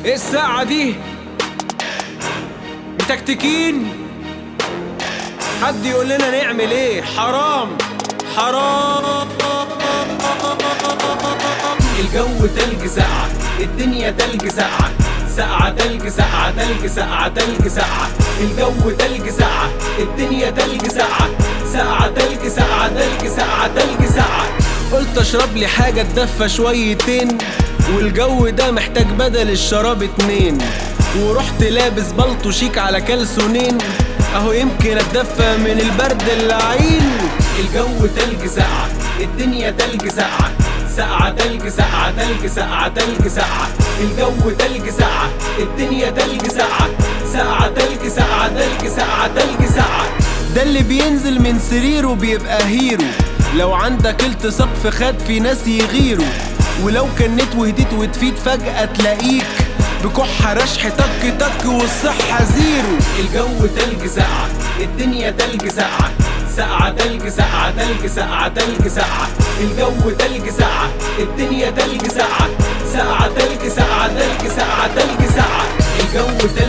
ايه الساعة دي؟ متكتكين؟ حد يقول لنا نعمل ايه؟ حرام حرام. الجو تلج ساقعة، الدنيا تلج ساقعة، ساقعة تلج ساقعة تلج ساقعة تلج ساقعة. الجو تلج ساقعة، الدنيا تلج ساقعة، ساقعة تلج ساقعة تلج ساقعة تلج ساقعة. قلت اشرب لي حاجة تدفى شويتين، والجو ده محتاج بدل الشراب 2. ورحت لابس بلطو شيك على كلسونين، اهو يمكن اتدفى من البرد اللعين. الجو تلج ساقعة، الدنيا تلج ساقعة، ساقعة تلج ساقعة تلج ساقعة تلج ساقعة. الجو تلج ساقعة، الدنيا تلج ساقعة، ساقعة تلج ساقعة تلج ساقعة تلج ساقعة. ده اللي بينزل من سريره بيبقى هيرو، لو عندك التصاق في خد في ناس يغيروا. ولو كنت وهديت وتفيد فجأة تلاقيك بكحة رشح تك تك والصحة زيرو. الجو تلج ساقعة، الدنيا تلج ساقعة، ساقعة تلج ساقعة تلج ساقعة تلج ساقعة. الجو تلج ساقعة، الدنيا تلج ساقعة، ساقعة تلج ساقعة تلج ساقعة تلج ساقعة. الجو